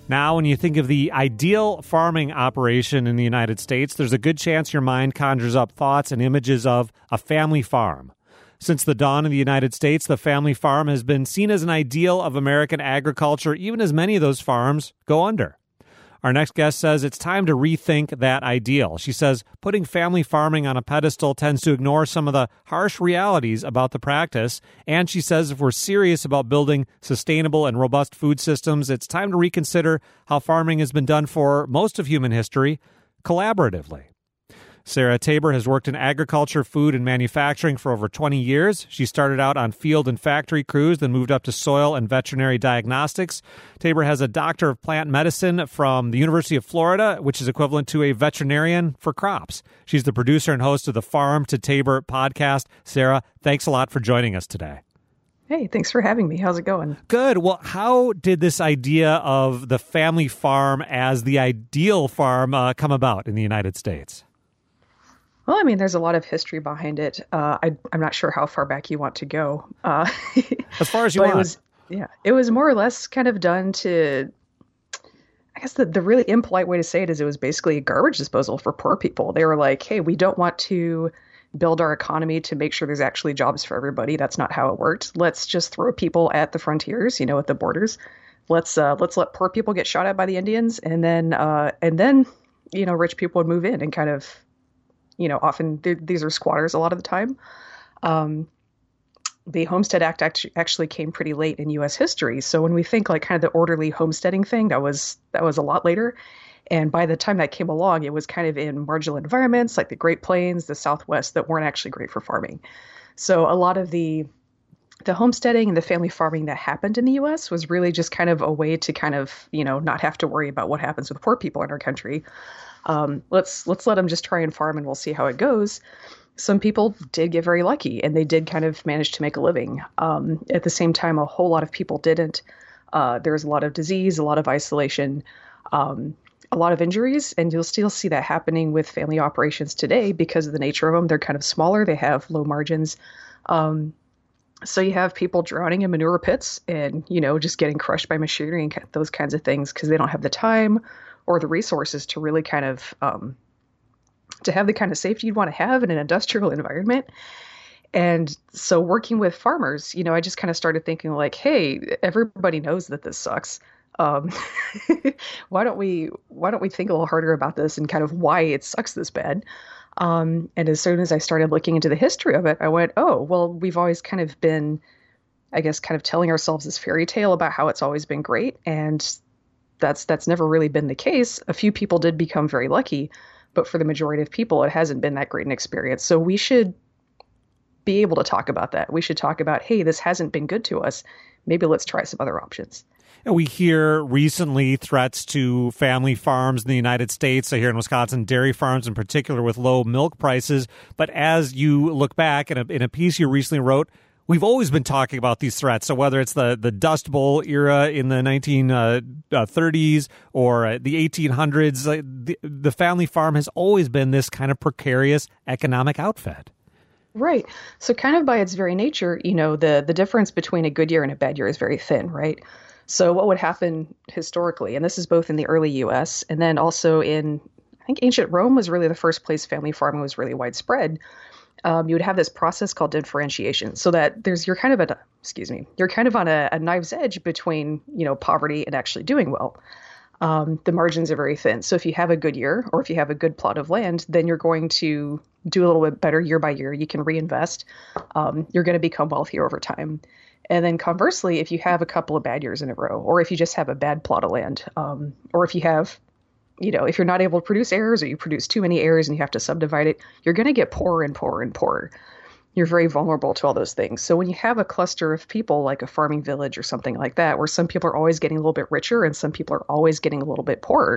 Now, when you think of the ideal farming operation in the United States, there's a good chance your mind conjures up thoughts and images of a family farm. Since the dawn of the United States, the family farm has been seen as an ideal of American agriculture, even as many of those farms go under. Our next guest says it's time to rethink that ideal. She says putting family farming on a pedestal tends to ignore some of the harsh realities about the practice. And she says if we're serious about building sustainable and robust food systems, it's time to reconsider how farming has been done for most of human history, collaboratively. Sarah Tabor has worked in agriculture, food, and manufacturing for over 20 years. She started out on field and factory crews, then moved up to soil and veterinary diagnostics. Tabor has a doctor of plant medicine from the University of Florida, which is equivalent to a veterinarian for crops. She's the producer and host of the Farm to Tabor podcast. Sarah, thanks a lot for joining us today. Hey, thanks for having me. How's it going? Good. Well, how did this idea of the family farm as the ideal farm come about in the United States? Well, I mean, there's a lot of history behind it. I'm not sure how far back you want to go. As far as you want. It was more or less kind of done to, I guess the really impolite way to say it is it was basically a garbage disposal for poor people. They were like, hey, we don't want to build our economy to make sure there's actually jobs for everybody. That's not how it worked. Let's just throw people at the frontiers, at the borders. Let's let poor people get shot at by the Indians, and then rich people would move in and kind of, often these are squatters a lot of the time. The Homestead Act actually came pretty late in U.S. history. So when we think like kind of the orderly homesteading thing, that was a lot later. And by the time that came along, it was kind of in marginal environments like the Great Plains, the Southwest, that weren't actually great for farming. So a lot of the homesteading and the family farming that happened in the U.S. was really just kind of a way to kind of, not have to worry about what happens with poor people in our country. Let's let them just try and farm and we'll see how it goes. Some people did get very lucky and they did kind of manage to make a living. At the same time, a whole lot of people didn't. There's a lot of disease, a lot of isolation, a lot of injuries, and you'll still see that happening with family operations today because of the nature of them. They're kind of smaller. They have low margins. So you have people drowning in manure pits and, just getting crushed by machinery and those kinds of things because they don't have the time or the resources to really kind of to have the kind of safety you'd want to have in an industrial environment. And so working with farmers, I just kind of started thinking like, hey, everybody knows that this sucks. Why don't we think a little harder about this and kind of why it sucks this bad? And as soon as I started looking into the history of it, I went, oh, well, we've always kind of been, I guess, kind of telling ourselves this fairy tale about how it's always been great. And that's never really been the case. A few people did become very lucky, but for the majority of people, it hasn't been that great an experience. So we should be able to talk about that. We should talk about, hey, this hasn't been good to us. Maybe let's try some other options. And we hear recently threats to family farms in the United States. I hear in Wisconsin, dairy farms in particular with low milk prices. But as you look back in a piece you recently wrote, we've always been talking about these threats. So whether it's the Dust Bowl era in the 1930s or the 1800s, the family farm has always been this kind of precarious economic outfit. Right. So kind of by its very nature, the difference between a good year and a bad year is very thin, right? So what would happen historically, and this is both in the early U.S. and then also in, I think ancient Rome was really the first place family farming was really widespread. You would have this process called differentiation, so that you're kind of on a knife's edge between, poverty and actually doing well. The margins are very thin. So if you have a good year or if you have a good plot of land, then you're going to do a little bit better year by year. You can reinvest. You're going to become wealthier over time. And then conversely, if you have a couple of bad years in a row, or if you just have a bad plot of land, or if you have, if you're not able to produce heirs or you produce too many heirs and you have to subdivide it, you're going to get poorer and poorer and poorer. You're very vulnerable to all those things. So when you have a cluster of people like a farming village or something like that, where some people are always getting a little bit richer and some people are always getting a little bit poorer,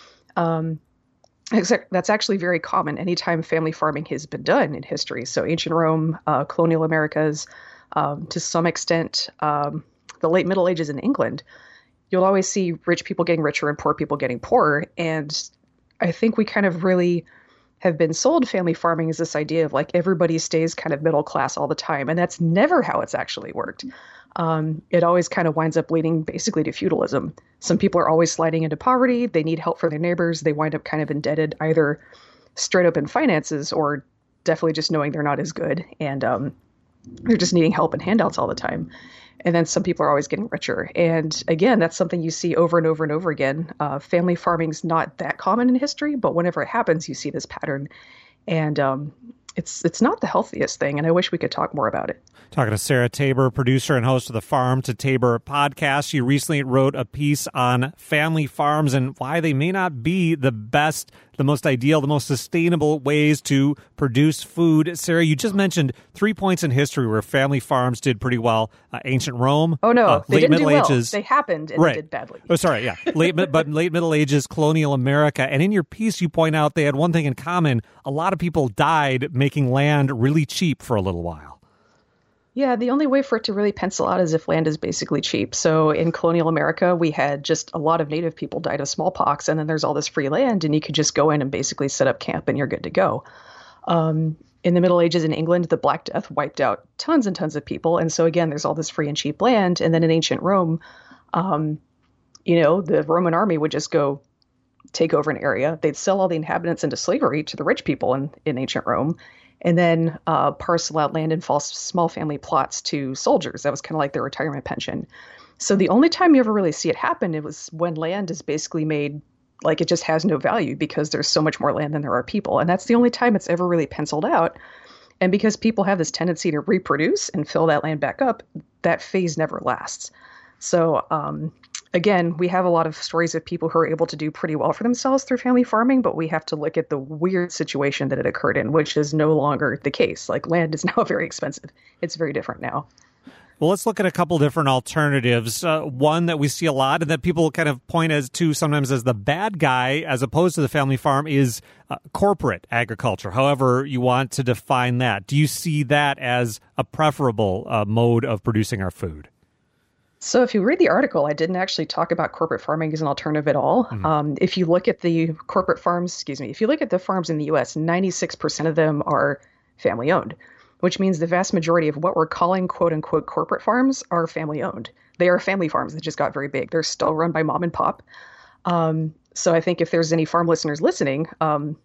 that's actually very common anytime family farming has been done in history. So ancient Rome, colonial Americas, to some extent, the late Middle Ages in England, you'll always see rich people getting richer and poor people getting poorer. And I think we kind of really have been sold family farming as this idea of like everybody stays kind of middle class all the time. And that's never how it's actually worked. It always kind of winds up leading basically to feudalism. Some people are always sliding into poverty. They need help for their neighbors. They wind up kind of indebted either straight up in finances or definitely just knowing they're not as good. And they're just needing help and handouts all the time. And then some people are always getting richer. And again, that's something you see over and over and over again. Family farming's not that common in history, but whenever it happens, you see this pattern. And it's not the healthiest thing. And I wish we could talk more about it. Talking to Sarah Tabor, producer and host of the Farm to Tabor podcast. She recently wrote a piece on family farms and why they may not be the best, the most ideal, the most sustainable ways to produce food. Sarah, you just mentioned 3 points in history where family farms did pretty well. Ancient Rome. Oh, no, they late didn't Middle do well. Ages. They happened and right. They did badly. Oh, sorry, yeah. Late Middle Ages, colonial America. And in your piece, you point out they had one thing in common. A lot of people died making land really cheap for a little while. Yeah, the only way for it to really pencil out is if land is basically cheap. So in colonial America, we had just a lot of native people died of smallpox, and then there's all this free land, and you could just go in and basically set up camp, and you're good to go. In the Middle Ages in England, the Black Death wiped out tons and tons of people, and so again, there's all this free and cheap land. And then in ancient Rome, the Roman army would just go take over an area. They'd sell all the inhabitants into slavery to the rich people in ancient Rome. And then parcel out land in small family plots to soldiers. That was kind of like their retirement pension. So the only time you ever really see it happen, it was when land is basically made like it just has no value because there's so much more land than there are people. And that's the only time it's ever really penciled out. And because people have this tendency to reproduce and fill that land back up, that phase never lasts. So again, we have a lot of stories of people who are able to do pretty well for themselves through family farming, but we have to look at the weird situation that it occurred in, which is no longer the case. Like land is now very expensive. It's very different now. Well, let's look at a couple different alternatives. One that we see a lot and that people kind of point sometimes as the bad guy as opposed to the family farm is corporate agriculture, however you want to define that. Do you see that as a preferable mode of producing our food? So if you read the article, I didn't actually talk about corporate farming as an alternative at all. Mm-hmm. If you look at the if you look at the farms in the U.S., 96% of them are family owned, which means the vast majority of what we're calling quote unquote corporate farms are family owned. They are family farms that just got very big. They're still run by mom and pop. So I think if there's any farm listeners listening, I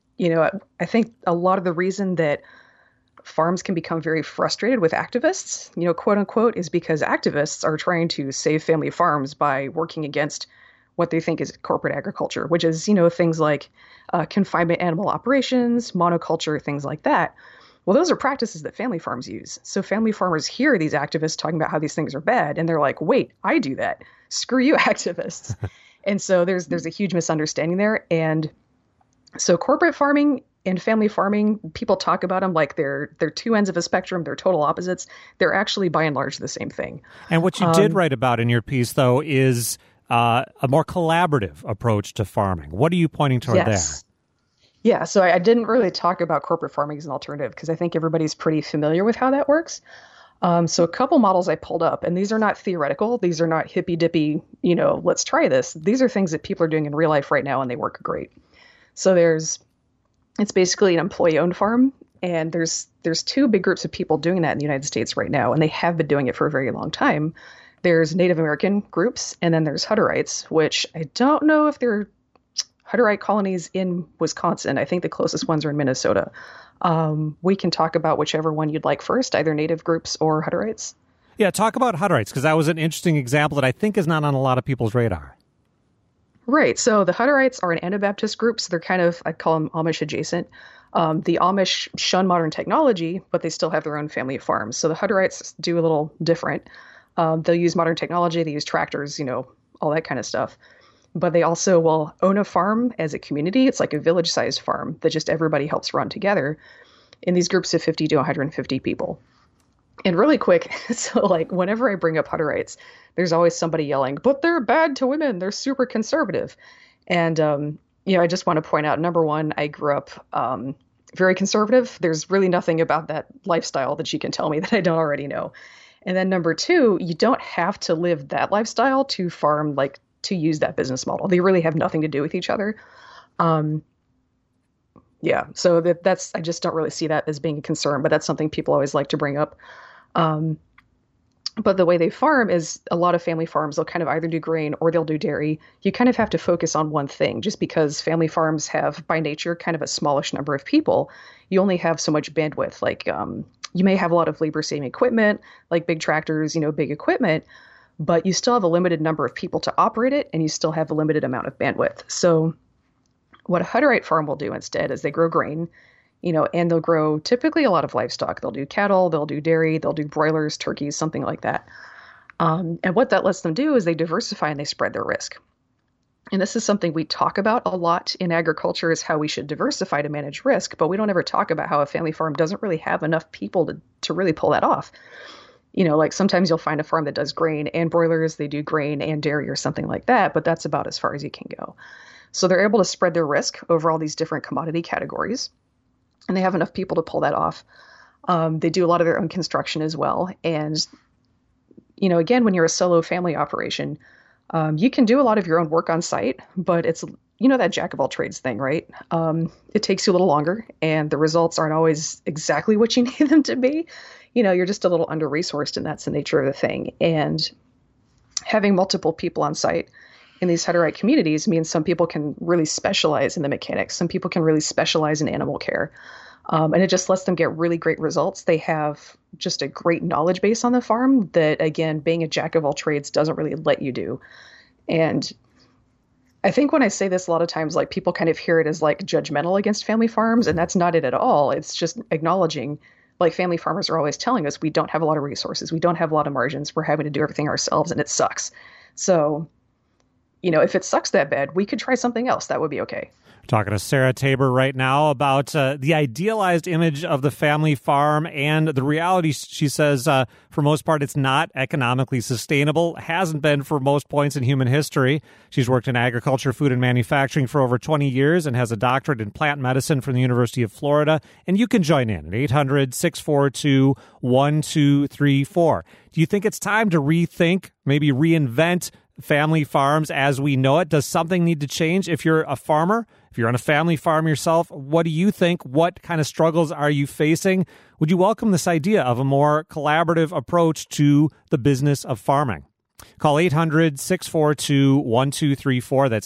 think a lot of the reason that farms can become very frustrated with activists, quote unquote, is because activists are trying to save family farms by working against what they think is corporate agriculture, which is, things like confinement animal operations, monoculture, things like that. Well, those are practices that family farms use. So family farmers hear these activists talking about how these things are bad, and they're like, wait, I do that. Screw you, activists. And so there's a huge misunderstanding there. And so corporate farming and family farming, people talk about them like they're two ends of a spectrum. They're total opposites. They're actually, by and large, the same thing. And what you did write about in your piece, though, is a more collaborative approach to farming. What are you pointing toward there? Yeah, so I didn't really talk about corporate farming as an alternative because I think everybody's pretty familiar with how that works. So a couple models I pulled up, and these are not theoretical. These are not hippy-dippy, let's try this. These are things that people are doing in real life right now, and they work great. So it's basically an employee-owned farm, and there's two big groups of people doing that in the United States right now, and they have been doing it for a very long time. There's Native American groups, and then there's Hutterites, which I don't know if they're Hutterite colonies in Wisconsin. I think the closest ones are in Minnesota. We can talk about whichever one you'd like first, either Native groups or Hutterites. Yeah, talk about Hutterites, because that was an interesting example that I think is not on a lot of people's radar. Right. So the Hutterites are an Anabaptist group. So they're kind of, I'd call them Amish adjacent. The Amish shun modern technology, but they still have their own family of farms. So the Hutterites do a little different. They'll use modern technology. They use tractors, all that kind of stuff. But they also will own a farm as a community. It's like a village-sized farm that just everybody helps run together in these groups of 50 to 150 people. And really quick, so like whenever I bring up Hutterites, there's always somebody yelling, but they're bad to women. They're super conservative. And, I just want to point out, number one, I grew up very conservative. There's really nothing about that lifestyle that you can tell me that I don't already know. And then number two, you don't have to live that lifestyle to farm, to use that business model. They really have nothing to do with each other. So that's, I just don't really see that as being a concern, but that's something people always like to bring up. But the way they farm is a lot of family farms, they'll kind of either do grain or they'll do dairy. You kind of have to focus on one thing just because family farms have, by nature, kind of a smallish number of people. You only have so much bandwidth. Like you may have a lot of labor saving equipment, like big tractors, big equipment, but you still have a limited number of people to operate it and you still have a limited amount of bandwidth. So what a Hutterite farm will do instead is they grow grain, and they'll grow typically a lot of livestock. They'll do cattle, they'll do dairy, they'll do broilers, turkeys, something like that. And what that lets them do is they diversify and they spread their risk. And this is something we talk about a lot in agriculture is how we should diversify to manage risk, but we don't ever talk about how a family farm doesn't really have enough people to really pull that off. Like sometimes you'll find a farm that does grain and broilers, they do grain and dairy or something like that, but that's about as far as you can go. So they're able to spread their risk over all these different commodity categories. And they have enough people to pull that off. They do a lot of their own construction as well. And, again, when you're a solo family operation, you can do a lot of your own work on site, but it's, that jack of all trades thing, right? It takes you a little longer and the results aren't always exactly what you need them to be. You're just a little under-resourced and that's the nature of the thing. And having multiple people on site in these Hutterite communities means some people can really specialize in the mechanics. Some people can really specialize in animal care. And it just lets them get really great results. They have just a great knowledge base on the farm that, again, being a jack of all trades doesn't really let you do. And I think when I say this a lot of times, like people kind of hear it as like judgmental against family farms, and that's not it at all. It's just acknowledging, like family farmers are always telling us, we don't have a lot of resources. We don't have a lot of margins. We're having to do everything ourselves and it sucks. So if it sucks that bad, we could try something else. That would be okay. Talking to Sarah Tabor right now about the idealized image of the family farm and the reality. She says, for most part, it's not economically sustainable. Hasn't been for most points in human history. She's worked in agriculture, food, and manufacturing for over 20 years and has a doctorate in plant medicine from the University of Florida. And you can join in at 800-642-1234. Do you think it's time to rethink, maybe reinvent family farms as we know it? Does something need to change? If you're a farmer, if you're on a family farm yourself, what do you think? What kind of struggles are you facing? Would you welcome this idea of a more collaborative approach to the business of farming? Call 800-642-1234. That's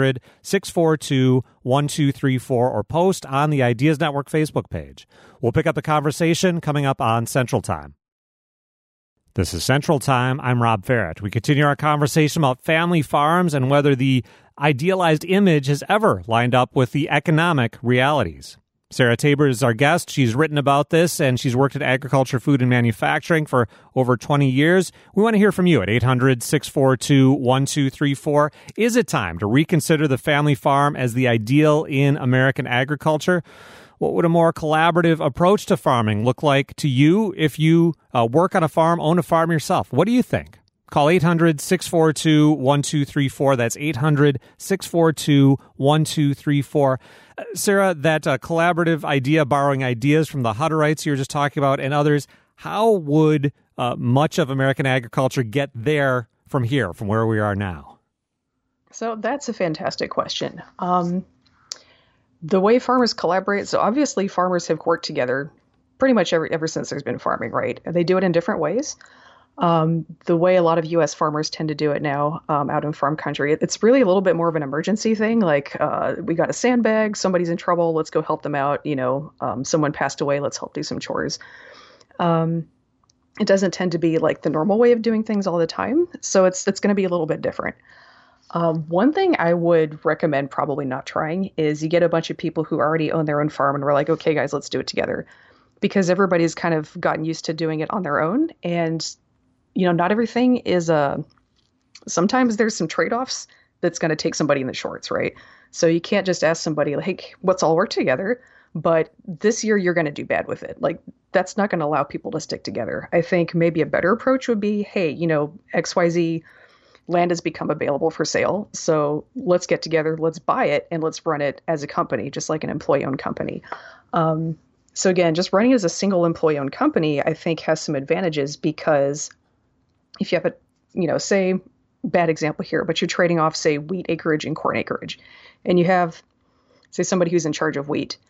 800-642-1234 or post on the Ideas Network Facebook page. We'll pick up the conversation coming up on Central Time. This is Central Time. I'm Rob Farrett. We continue our conversation about family farms and whether the idealized image has ever lined up with the economic realities. Sarah Tabor is our guest. She's written about this, and she's worked in agriculture, food, and manufacturing for over 20 years. We want to hear from you at 800-642-1234. Is it time to reconsider the family farm as the ideal in American agriculture? What would a more collaborative approach to farming look like to you if you work on a farm, own a farm yourself? What do you think? Call 800-642-1234. That's 800-642-1234. Sarah, that collaborative idea, borrowing ideas from the Hutterites you were just talking about and others, how would much of American agriculture get there from here, from where we are now? So that's a fantastic question. The way farmers collaborate, so obviously farmers have worked together pretty much ever since there's been farming, right? They do it in different ways. The way a lot of U.S. farmers tend to do it now out in farm country, it's really a little bit more of an emergency thing. Like we got a sandbag, somebody's in trouble, let's go help them out. Someone passed away, let's help do some chores. It doesn't tend to be like the normal way of doing things all the time. So it's going to be a little bit different. One thing I would recommend probably not trying is you get a bunch of people who already own their own farm and we're like, okay, guys, let's do it together. Because everybody's kind of gotten used to doing it on their own. And, not everything is sometimes there's some trade-offs that's going to take somebody in the shorts, right? So you can't just ask somebody like, hey, let's all work together. But this year you're going to do bad with it. Like that's not going to allow people to stick together. I think maybe a better approach would be, hey, XYZ land has become available for sale. So let's get together, let's buy it, and let's run it as a company, just like an employee-owned company. So again, just running as a single employee-owned company, I think has some advantages because if you have say, bad example here, but you're trading off, say, wheat acreage and corn acreage, and you have, say, somebody who's in charge of wheat.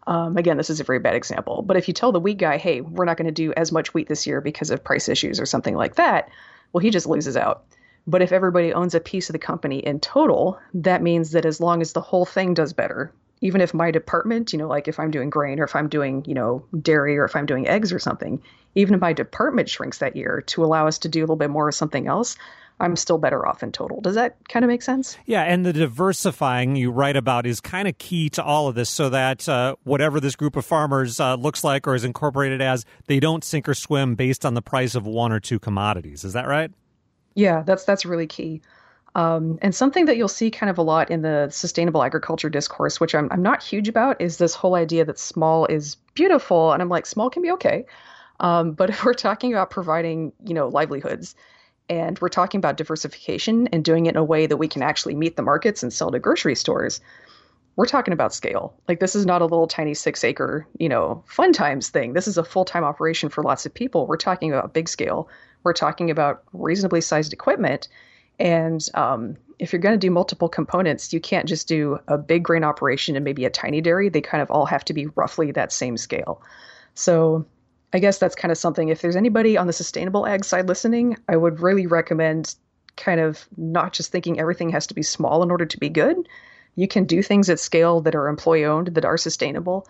Again, this is a very bad example, but if you tell the wheat guy, hey, we're not going to do as much wheat this year because of price issues or something like that, well, he just loses out. But if everybody owns a piece of the company in total, that means that as long as the whole thing does better, even if my department, like if I'm doing grain or if I'm doing, dairy or if I'm doing eggs or something, even if my department shrinks that year to allow us to do a little bit more of something else, I'm still better off in total. Does that kind of make sense? Yeah, and the diversifying you write about is kind of key to all of this so that whatever this group of farmers looks like or is incorporated as, they don't sink or swim based on the price of one or two commodities. Is that right? Yeah, that's really key. And something that you'll see kind of a lot in the sustainable agriculture discourse, which I'm not huge about, is this whole idea that small is beautiful. And I'm like, small can be okay. But if we're talking about providing, livelihoods, and we're talking about diversification and doing it in a way that we can actually meet the markets and sell to grocery stores, we're talking about scale. Like, this is not a little tiny 6-acre, fun times thing. This is a full-time operation for lots of people. We're talking about big scale. We're talking about reasonably sized equipment. And if you're going to do multiple components, you can't just do a big grain operation and maybe a tiny dairy. They kind of all have to be roughly that same scale. So I guess that's kind of something, if there's anybody on the sustainable ag side listening, I would really recommend kind of not just thinking everything has to be small in order to be good. You can do things at scale that are employee owned, that are sustainable.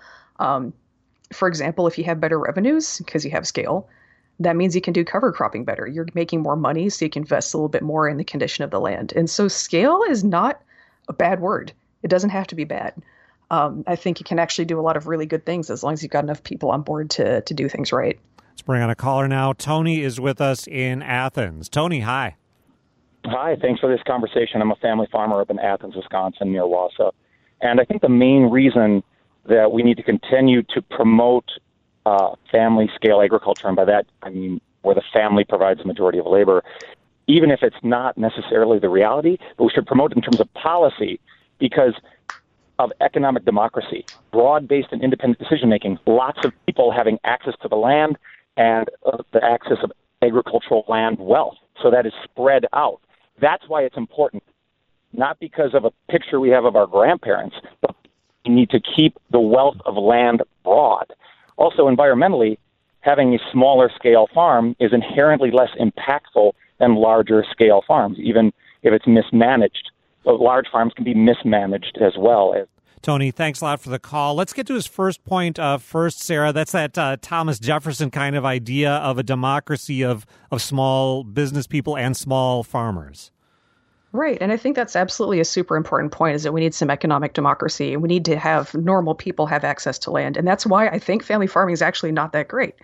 For example, if you have better revenues because you have scale, that means you can do cover cropping better. You're making more money, so you can invest a little bit more in the condition of the land. And so scale is not a bad word. It doesn't have to be bad. I think you can actually do a lot of really good things as long as you've got enough people on board to do things right. Let's bring on a caller now. Tony is with us in Athens. Tony, hi. Hi, thanks for this conversation. I'm a family farmer up in Athens, Wisconsin, near Wausau. And I think the main reason that we need to continue to promote family-scale agriculture, and by that I mean where the family provides the majority of labor, even if it's not necessarily the reality, but we should promote it in terms of policy because of economic democracy, broad-based and independent decision-making, lots of people having access to the land and the access of agricultural land wealth. So that is spread out. That's why it's important, not because of a picture we have of our grandparents, but we need to keep the wealth of land broad. Also, environmentally, having a smaller scale farm is inherently less impactful than larger scale farms, even if it's mismanaged. So large farms can be mismanaged as well. Tony, thanks a lot for the call. Let's get to his first point first, Sarah. That's that Thomas Jefferson kind of idea of a democracy of small business people and small farmers. Right. And I think that's absolutely a super important point, is that we need some economic democracy. We need to have normal people have access to land. And that's why I think family farming is actually not that great.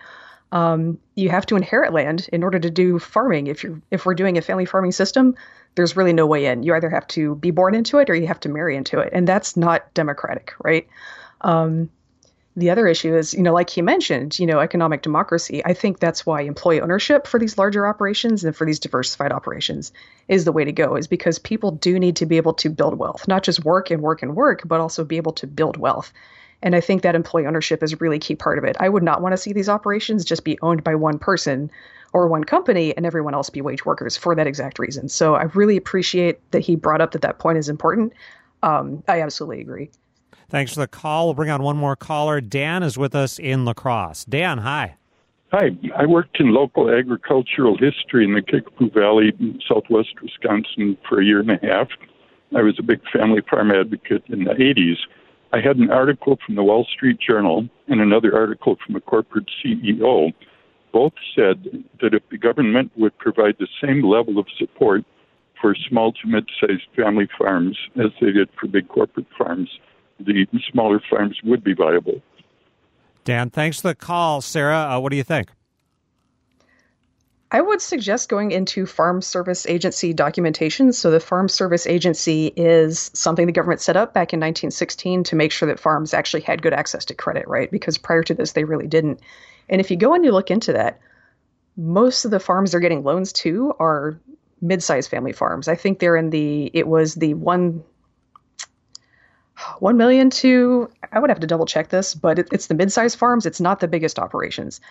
You have to inherit land in order to do farming. If we're doing a family farming system, there's really no way in. You either have to be born into it or you have to marry into it. And that's not democratic, right? The other issue is, like he mentioned, economic democracy. I think that's why employee ownership for these larger operations and for these diversified operations is the way to go, is because people do need to be able to build wealth, not just work and work and work, but also be able to build wealth. And I think that employee ownership is a really key part of it. I would not want to see these operations just be owned by one person or one company and everyone else be wage workers for that exact reason. So I really appreciate that he brought up that point is important. I absolutely agree. Thanks for the call. We'll bring on one more caller. Dan is with us in La Crosse. Dan, hi. Hi. I worked in local agricultural history in the Kickapoo Valley in southwest Wisconsin for a year and a half. I was a big family farm advocate in the 80s. I had an article from the Wall Street Journal and another article from a corporate CEO. Both said that if the government would provide the same level of support for small to mid-sized family farms as they did for big corporate farms, the smaller farms would be viable. Dan, thanks for the call. Sarah, what do you think? I would suggest going into Farm Service Agency documentation. So the Farm Service Agency is something the government set up back in 1916 to make sure that farms actually had good access to credit, right? Because prior to this, they really didn't. And if you go and you look into that, most of the farms they're getting loans to are mid-sized family farms. I think they're in it was the 1 million to, I would have to double check this, but it's the mid-sized farms. It's not the biggest operations.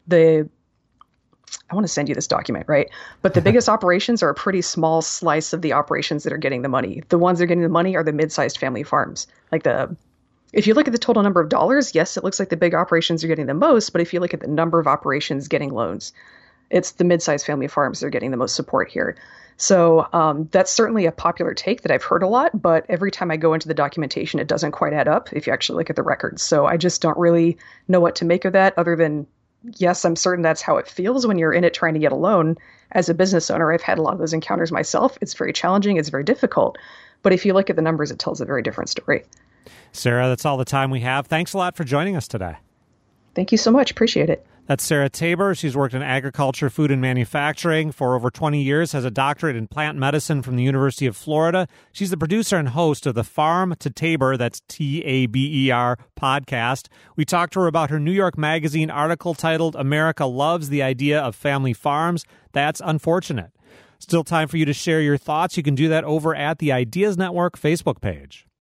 I want to send you this document, right? But the biggest operations are a pretty small slice of the operations that are getting the money. The ones that are getting the money are the mid-sized family farms, like the If you look at the total number of dollars, yes, it looks like the big operations are getting the most, but if you look at the number of operations getting loans, it's the mid-sized family farms that are getting the most support here. So that's certainly a popular take that I've heard a lot, but every time I go into the documentation, it doesn't quite add up if you actually look at the records. So I just don't really know what to make of that other than, yes, I'm certain that's how it feels when you're in it trying to get a loan. As a business owner, I've had a lot of those encounters myself. It's very challenging. It's very difficult. But if you look at the numbers, it tells a very different story. Sarah, that's all the time we have. Thanks a lot for joining us today. Thank you so much. Appreciate it. That's Sarah Tabor. She's worked in agriculture, food, and manufacturing for over 20 years, has a doctorate in plant medicine from the University of Florida. She's the producer and host of the Farm to Tabor, that's TABER, podcast. We talked to her about her New York Magazine article titled America Loves the Idea of Family Farms. That's unfortunate. Still time for you to share your thoughts. You can do that over at the Ideas Network Facebook page.